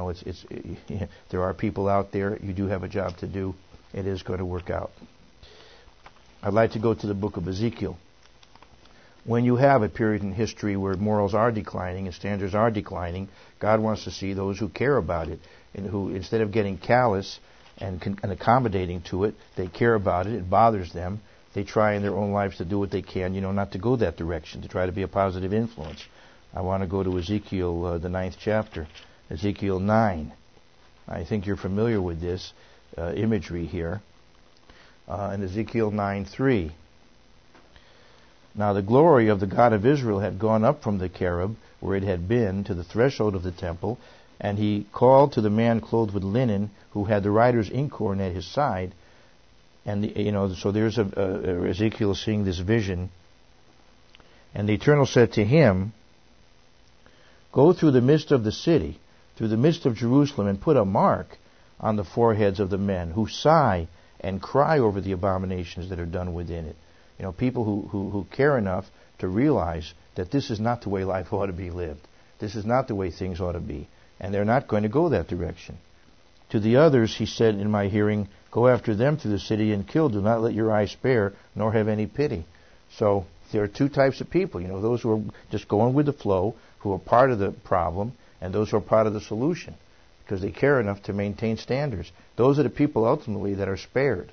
There are people out there. You do have a job to do. It is going to work out. I'd like to go to the book of Ezekiel. when you have a period in history where morals are declining and standards are declining, God wants to see those who care about it and who, instead of getting callous and accommodating to it, they care about it. It bothers them. They try in their own lives to do what they can, not to go that direction, to try to be a positive influence. I want to go to Ezekiel, the 9th chapter, Ezekiel 9. I think you're familiar with this imagery here. In Ezekiel 9:3. Now the glory of the God of Israel had gone up from the cherub, where it had been, to the threshold of the temple, and he called to the man clothed with linen, who had the writer's inkhorn at his side. And so there's Ezekiel seeing this vision. And the Eternal said to him, "Go through the midst of the city, through the midst of Jerusalem, and put a mark on the foreheads of the men who sigh and cry over the abominations that are done within it." People who care enough to realize that this is not the way life ought to be lived. This is not the way things ought to be. And they're not going to go that direction. To the others, he said in my hearing, "Go after them through the city and kill. Do not let your eyes spare, nor have any pity." So there are two types of people. Those who are just going with the flow, who are part of the problem, and those who are part of the solution, because they care enough to maintain standards. Those are the people ultimately that are spared.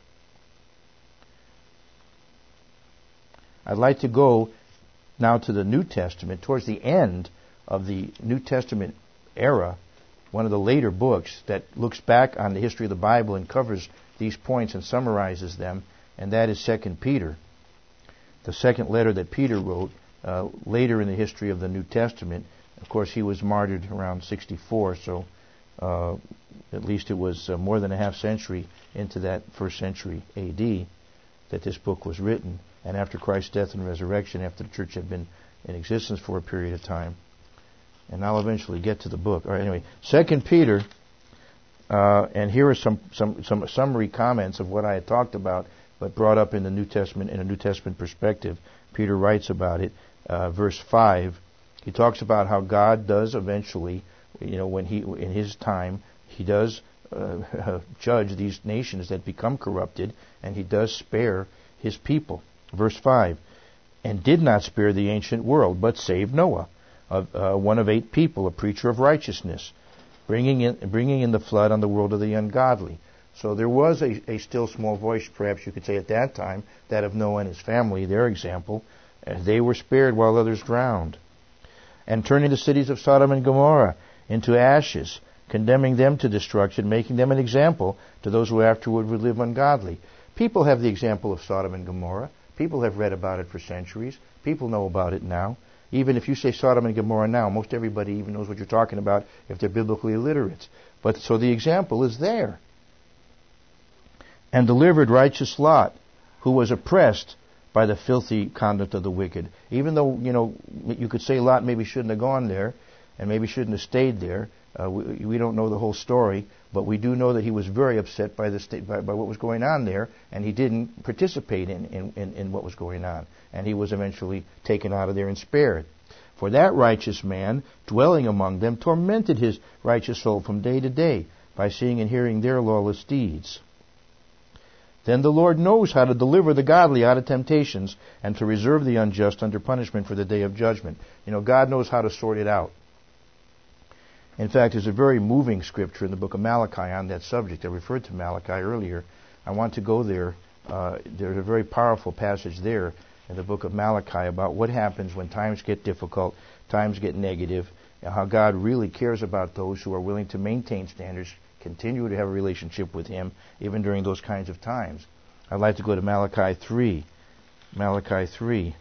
I'd like to go now to the New Testament. Towards the end of the New Testament era, one of the later books that looks back on the history of the Bible and covers these points and summarizes them, and that is 2 Peter. The second letter that Peter wrote later in the history of the New Testament. Of course, he was martyred around 64, so at least it was more than a half century into that first century A.D. that this book was written, and after Christ's death and resurrection, after the church had been in existence for a period of time. And I'll eventually get to the book. All right, anyway, 2 Peter, and here are some summary comments of what I had talked about, but brought up in the New Testament, in a New Testament perspective. Peter writes about it, verse 5. He talks about how God does eventually, when in His time, He does judge these nations that become corrupted, and He does spare His people. Verse 5, "And did not spare the ancient world, but saved Noah, one of 8 people, a preacher of righteousness, bringing in the flood on the world of the ungodly." So there was a still small voice, perhaps you could say at that time, that of Noah and his family, their example, as they were spared while others drowned. "And turning the cities of Sodom and Gomorrah into ashes, condemning them to destruction, making them an example to those who afterward would live ungodly." People have the example of Sodom and Gomorrah. People have read about it for centuries. People know about it now. Even if you say Sodom and Gomorrah now, most everybody even knows what you're talking about if they're biblically illiterate. But so the example is there. "And delivered righteous Lot, who was oppressed by the filthy conduct of the wicked." Even though, you could say Lot maybe shouldn't have gone there, and maybe shouldn't have stayed there. We don't know the whole story, but we do know that he was very upset by what was going on there, and he didn't participate in what was going on. And he was eventually taken out of there and spared. "For that righteous man, dwelling among them, tormented his righteous soul from day to day, by seeing and hearing their lawless deeds. Then the Lord knows how to deliver the godly out of temptations, and to reserve the unjust under punishment for the day of judgment." God knows how to sort it out. In fact, there's a very moving scripture in the book of Malachi on that subject. I referred to Malachi earlier. I want to go there. There's a very powerful passage there in the book of Malachi about what happens when times get difficult, times get negative, and how God really cares about those who are willing to maintain standards, continue to have a relationship with Him, even during those kinds of times. I'd like to go to Malachi 3. Malachi 3.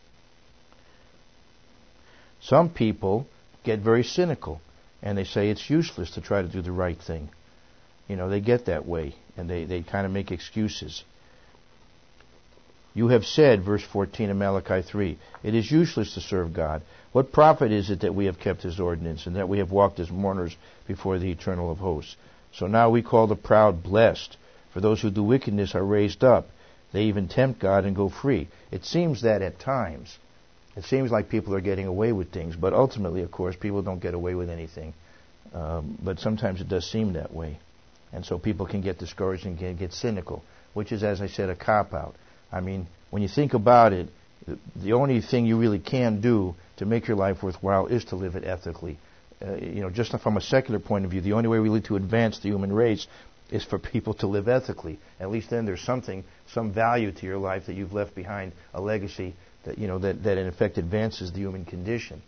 Some people get very cynical, and they say it's useless to try to do the right thing. They get that way, and they kind of make excuses. "You have said," verse 14 of Malachi 3, "it is useless to serve God. What profit is it that we have kept His ordinance, and that we have walked as mourners before the Eternal of hosts? So now we call the proud blessed, for those who do wickedness are raised up. They even tempt God and go free." It seems that at times, it seems like people are getting away with things, but ultimately, of course, people don't get away with anything. But sometimes it does seem that way. And so people can get discouraged and get cynical, which is, as I said, a cop-out. I mean, when you think about it, the only thing you really can do to make your life worthwhile is to live it ethically. Just from a secular point of view, the only way really to advance the human race is for people to live ethically. At least then there's some value to your life that you've left behind, a legacy that in effect advances the human condition.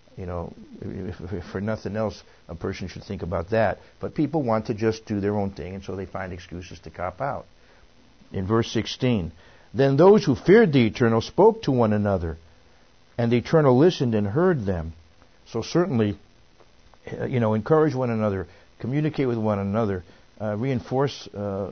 If for nothing else, a person should think about that. But people want to just do their own thing, and so they find excuses to cop out. In verse 16, then those who feared the Eternal spoke to one another, and the Eternal listened and heard them. So certainly, encourage one another, communicate with one another, reinforce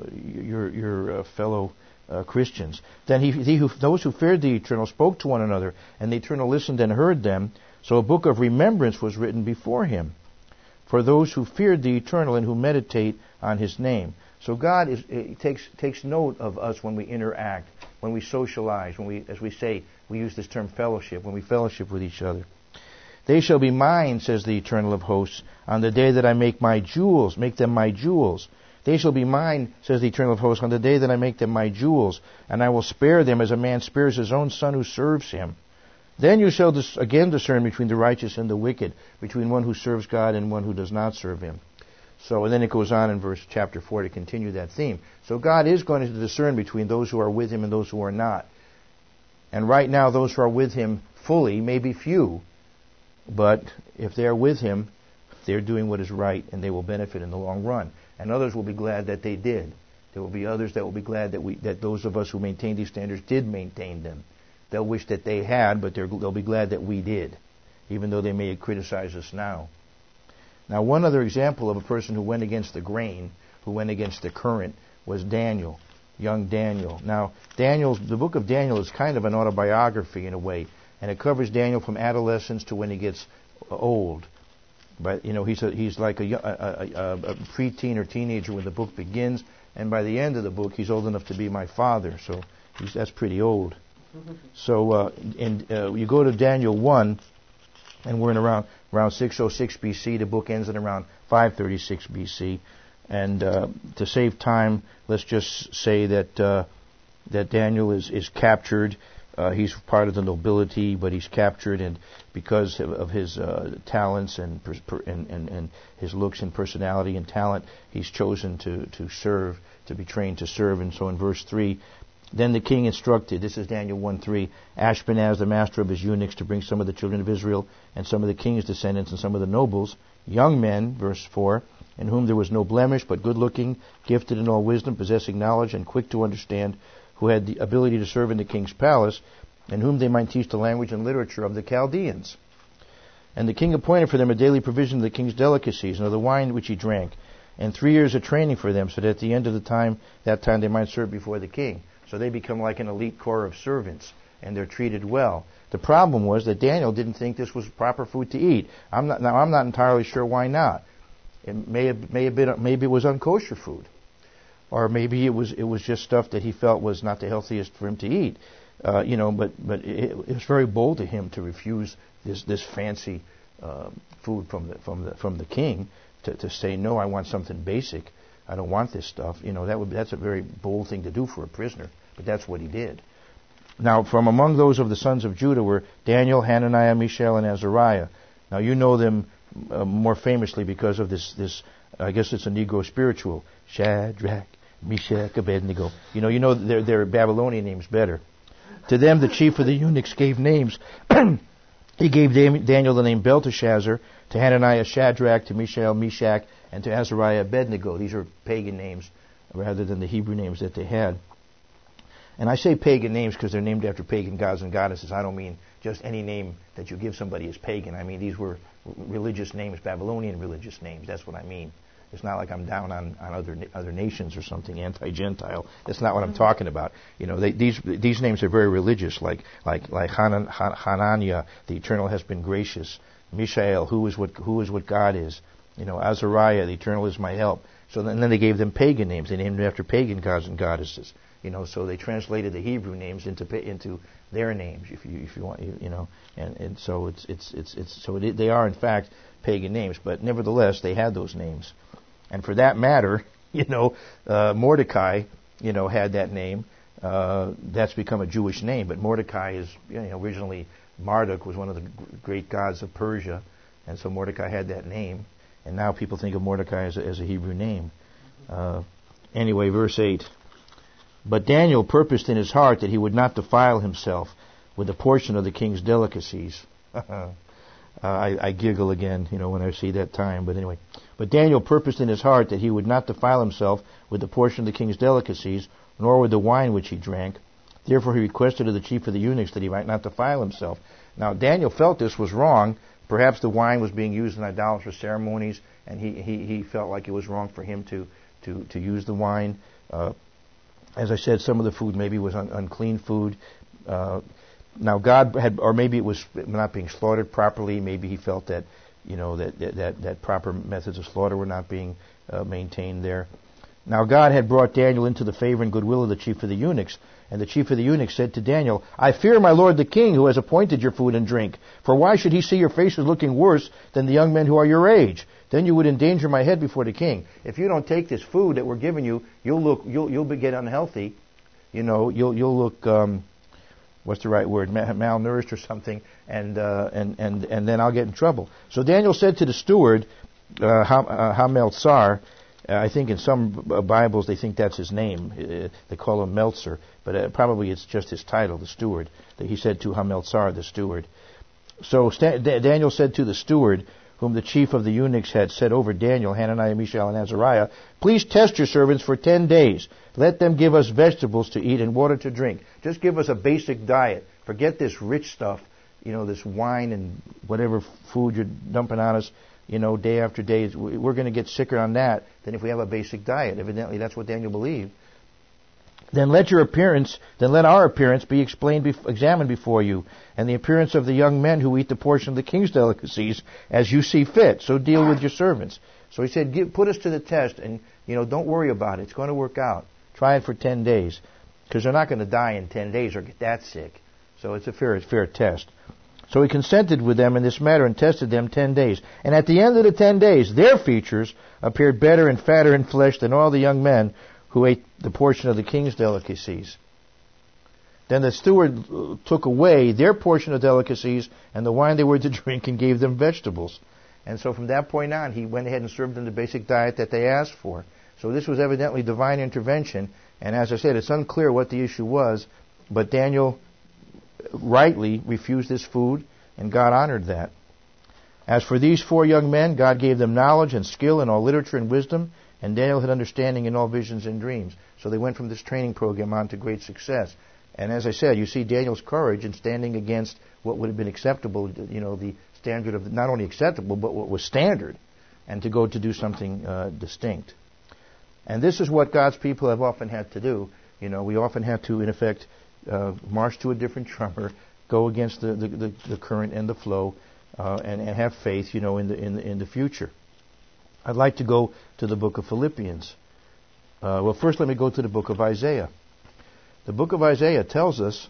your fellow Christians. Then those who feared the Eternal spoke to one another, and the Eternal listened and heard them. So a book of remembrance was written before him for those who feared the Eternal and who meditate on His name. So God takes note of us when we interact, when we socialize, as we say, we use this term fellowship, when we fellowship with each other. They shall be mine, says the Eternal of hosts, on the day that I make them my jewels. They shall be mine, says the Eternal of hosts, on the day that I make them my jewels, and I will spare them as a man spares his own son who serves him. Then you shall again discern between the righteous and the wicked, between one who serves God and one who does not serve Him. So, and then it goes on in chapter 4 to continue that theme. So God is going to discern between those who are with Him and those who are not. And right now, those who are with Him fully may be few, but if they are with Him, they're doing what is right, and they will benefit in the long run. And others will be glad that they did. There will be others that will be glad that those of us who maintain these standards did maintain them. They'll wish that they had, but they'll be glad that we did, even though they may criticize us now. Now, one other example of a person who went against the grain, who went against the current, was Daniel, young Daniel. Now, the book of Daniel is kind of an autobiography in a way, and it covers Daniel from adolescence to when he gets old. But he's like a preteen or teenager when the book begins, and by the end of the book, he's old enough to be my father. So that's pretty old. So you go to Daniel 1, and we're in around 606 BC. The book ends in around 536 BC. And to save time, let's just say that Daniel is captured. He's part of the nobility, but he's captured, and because of his talents and his looks and personality and talent, he's chosen to serve, to be trained to serve. And so in verse 3, then the king instructed, this is Daniel 1:3, Ashpenaz, the master of his eunuchs, to bring some of the children of Israel and some of the king's descendants and some of the nobles, young men, verse 4, in whom there was no blemish, but good-looking, gifted in all wisdom, possessing knowledge, and quick to understand, who had the ability to serve in the king's palace, and whom they might teach the language and literature of the Chaldeans. And the king appointed for them a daily provision of the king's delicacies, and of the wine which he drank, and 3 years of training for them, so that at the end of that time they might serve before the king. So they become like an elite corps of servants, and they're treated well. The problem was that Daniel didn't think this was proper food to eat. I'm not entirely sure why not. It maybe it was unkosher food, or maybe it was just stuff that he felt was not the healthiest for him to eat. But it was very bold of him to refuse this fancy food from the king to say, no, I want something basic. I don't want this stuff. That's a very bold thing to do for a prisoner, but that's what he did. Now, from among those of the sons of Judah were Daniel, Hananiah, Mishael, and Azariah. Now, you know them more famously because of this. I guess it's a Negro spiritual. Shadrach, Meshach, Abednego. You know their Babylonian names better. To them, the chief of the eunuchs gave names. He gave Daniel the name Belteshazzar, to Hananiah Shadrach, to Mishael Meshach, and to Azariah Abednego. These are pagan names rather than the Hebrew names that they had. And I say pagan names because they're named after pagan gods and goddesses. I don't mean just any name that you give somebody is pagan. I mean these were religious names, Babylonian religious names. That's what I mean. It's not like I'm down on other nations or something, anti-Gentile. That's not what I'm talking about. These names are very religious, like Hananiah, the Eternal has been gracious. Mishael, who is what God is. Azariah, the Eternal is my help. So then they gave them pagan names. They named them after pagan gods and goddesses. So they translated the Hebrew names into their names, if you want, and so they are in fact pagan names, but nevertheless they had those names. And for that matter, Mordecai, had that name. that's become a Jewish name. But Mordecai is, originally Marduk was one of the great gods of Persia, and so Mordecai had that name. And now people think of Mordecai as a Hebrew name. Anyway, verse 8. But Daniel purposed in his heart that he would not defile himself with a portion of the king's delicacies. I giggle again, when I see that time. But anyway. But Daniel purposed in his heart that he would not defile himself with a portion of the king's delicacies, nor with the wine which he drank. Therefore he requested of the chief of the eunuchs that he might not defile himself. Now Daniel felt this was wrong. Perhaps the wine was being used in idolatrous ceremonies, and he felt like it was wrong for him to use the wine. As I said, some of the food maybe was unclean food. Now God had, or maybe it was not being slaughtered properly. Maybe he felt that, that proper methods of slaughter were not being maintained there. Now God had brought Daniel into the favor and goodwill of the chief of the eunuchs. And the chief of the eunuchs said to Daniel, I fear my lord the king, who has appointed your food and drink. For why should he see your faces looking worse than the young men who are your age? Then you would endanger my head before the king. If you don't take this food that we're giving you, you'll get unhealthy. You'll look what's the right word? Malnourished or something, and then I'll get in trouble. So Daniel said to the steward, Hameltsar. I think in some Bibles they think that's his name. They call him Meltzer, but probably it's just his title, the steward. That he said to Hameltsar, the steward. So Daniel said to the steward, whom the chief of the eunuchs had set over Daniel, Hananiah, Mishael, and Azariah, please test your servants for 10 days. Let them give us vegetables to eat and water to drink. Just give us a basic diet. Forget this rich stuff, this wine and whatever food you're dumping on us, day after day. We're going to get sicker on that than if we have a basic diet. Evidently, that's what Daniel believed. Then let our appearance be examined before you, and the appearance of the young men who eat the portion of the king's delicacies, as you see fit. So deal with your servants. So he said, put us to the test, and don't worry about it. It's going to work out. Try it for 10 days, because they're not going to die in 10 days or get that sick. So it's a fair test. So he consented with them in this matter and tested them 10 days. And at the end of the 10 days, their features appeared better and fatter in flesh than all the young men who ate the portion of the king's delicacies. Then the steward took away their portion of delicacies and the wine they were to drink and gave them vegetables. And so from that point on, he went ahead and served them the basic diet that they asked for. So this was evidently divine intervention. And as I said, it's unclear what the issue was, but Daniel rightly refused this food, and God honored that. As for these 4 young men, God gave them knowledge and skill in all literature and wisdom, and Daniel had understanding in all visions and dreams. So they went from this training program on to great success. And as I said, you see Daniel's courage in standing against what would have been acceptable, the standard of, not only acceptable, but what was standard, and to go to do something distinct. And this is what God's people have often had to do. We often have to, in effect, march to a different drummer, go against the current and the flow, and have faith, in the future. I'd like to go to the book of Philippians. Well, first let me go to the book of Isaiah. The book of Isaiah tells us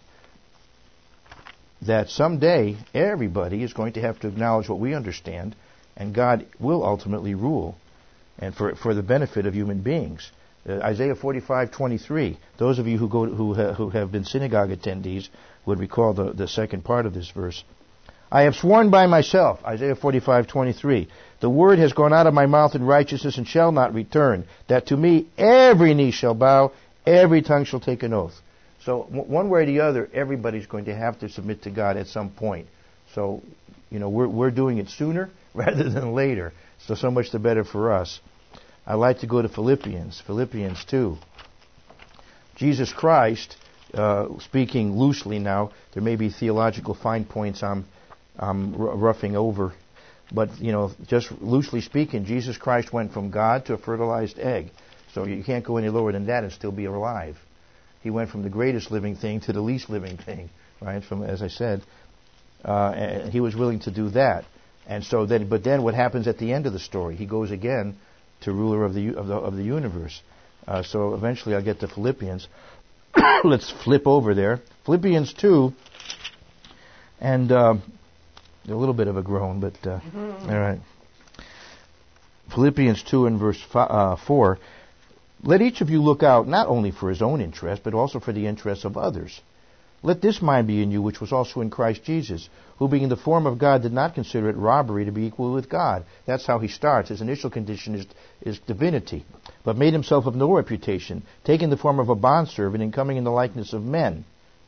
that someday everybody is going to have to acknowledge what we understand, and God will ultimately rule, and for the benefit of human beings. Isaiah 45:23. Those of you who have been synagogue attendees would recall the second part of this verse. I have sworn by myself, Isaiah 45:23. The word has gone out of my mouth in righteousness and shall not return, that to me every knee shall bow, every tongue shall take an oath. So one way or the other, everybody's going to have to submit to God at some point. So, we're doing it sooner rather than later. So much the better for us. I'd like to go to Philippians 2. Jesus Christ, speaking loosely now, there may be theological fine points I'm roughing over, but just loosely speaking, Jesus Christ went from God to a fertilized egg. So you can't go any lower than that and still be alive. He went from the greatest living thing to the least living thing, right? As I said, and he was willing to do that. And so but then what happens at the end of the story? He goes again to ruler of the universe. So eventually I'll get to Philippians. Let's flip over there. Philippians 2, and a little bit of a groan, but all right. Philippians 2 and verse 4. Let each of you look out not only for his own interest, but also for the interests of others. Let this mind be in you, which was also in Christ Jesus, who being in the form of God did not consider it robbery to be equal with God. That's how he starts. His initial condition is divinity, but made himself of no reputation, taking the form of a bondservant and coming in the likeness of men.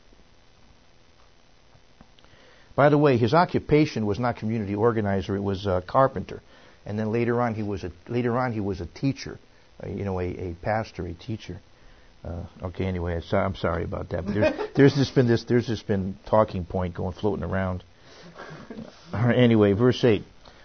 By the way, his occupation was not community organizer; it was carpenter. And then later on, he was a teacher, a pastor, a teacher. Anyway, I'm sorry about that. But there's just been talking point floating around. Anyway, verse 8.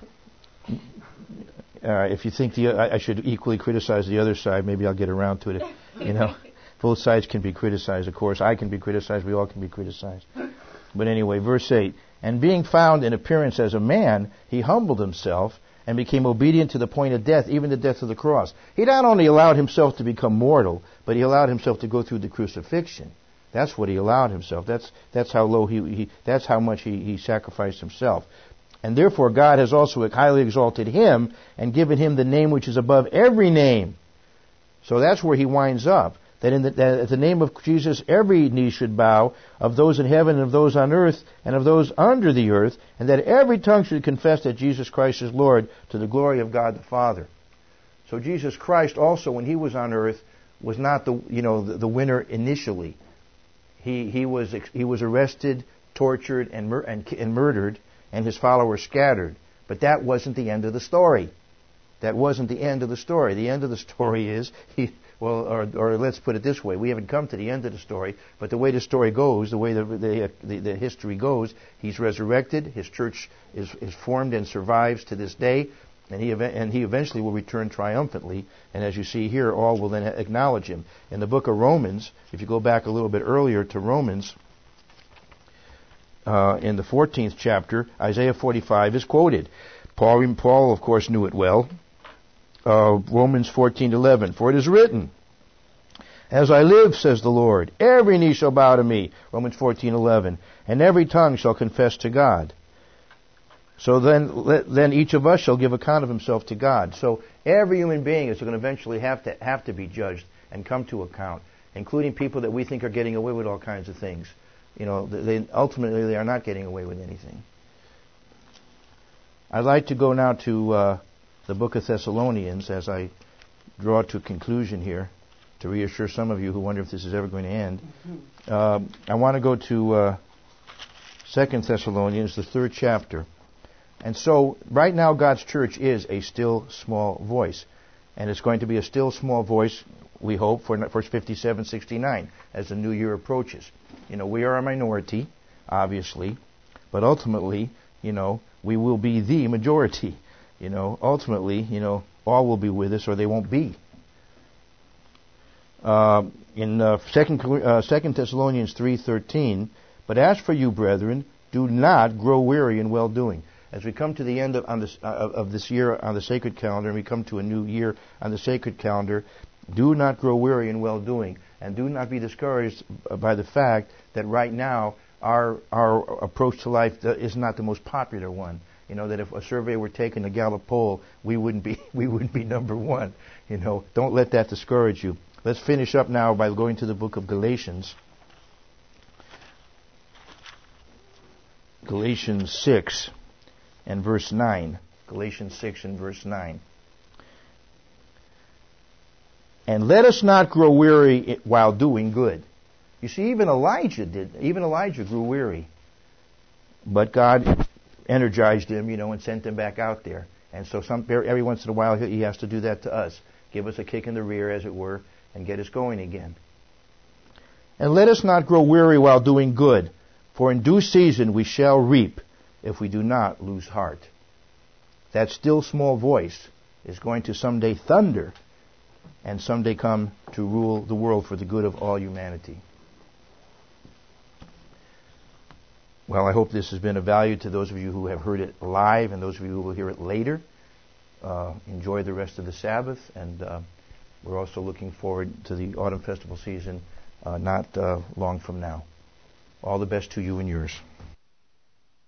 If you think I should equally criticize the other side, maybe I'll get around to it. Both sides can be criticized. Of course, I can be criticized. We all can be criticized. But anyway, verse 8. And being found in appearance as a man, he humbled himself and became obedient to the point of death, even the death of the cross. He not only allowed himself to become mortal, but he allowed himself to go through the crucifixion. That's what he allowed himself. That's how low that's how much he sacrificed himself. And therefore God has also highly exalted him and given him the name which is above every name. So that's where he winds up. That at the name of Jesus every knee should bow, of those in heaven and of those on earth and of those under the earth, and that every tongue should confess that Jesus Christ is Lord, to the glory of God the Father. So Jesus Christ also, when he was on earth, was not the winner initially. He was arrested, tortured, and murdered, and his followers scattered. But that wasn't the end of the story. That wasn't the end of the story. The end of the story is or let's put it this way: we haven't come to the end of the story, but the way the story goes, the way the history goes, he's resurrected. His church is formed and survives to this day, and he eventually will return triumphantly. And as you see here, all will then acknowledge him. In the book of Romans, if you go back a little bit earlier to Romans, in the 14th chapter, Isaiah 45 is quoted. Paul, of course, knew it well. Romans 14:11. For it is written, "As I live, says the Lord, every knee shall bow to me." Romans 14:11. And every tongue shall confess to God. So then each of us shall give account of himself to God. So every human being is going to eventually have to be judged and come to account, including people that we think are getting away with all kinds of things. Ultimately they are not getting away with anything. I'd like to go now to the book of Thessalonians as I draw to a conclusion here, to reassure some of you who wonder if this is ever going to end. I want to go to 2 Thessalonians, the 3rd chapter. And so, right now, God's church is a still small voice. And it's going to be a still small voice, we hope, for 5769 as the new year approaches. We are a minority, obviously, but ultimately, we will be the majority. Ultimately, all will be with us, or they won't be. In 2 Thessalonians 3:13, but as for you, brethren, do not grow weary in well-doing. As we come to the end of this year on the sacred calendar, and we come to a new year on the sacred calendar, do not grow weary in well-doing, and do not be discouraged by the fact that right now our approach to life is not the most popular one. That if a survey were taken, a Gallup poll, we wouldn't be number one. Don't let that discourage you. Let's finish up now by going to the book of Galatians. Galatians 6 and verse 9. Galatians 6 and verse 9. And let us not grow weary while doing good. You see, even Elijah grew weary. But God energized him, and sent him back out there. And so every once in a while he has to do that to us. Give us a kick in the rear, as it were, and get us going again. And let us not grow weary while doing good, for in due season we shall reap if we do not lose heart. That still small voice is going to someday thunder and someday come to rule the world for the good of all humanity. Well, I hope this has been of value to those of you who have heard it live and those of you who will hear it later. Enjoy the rest of the Sabbath, and we're also looking forward to the autumn festival season not long from now. All the best to you and yours.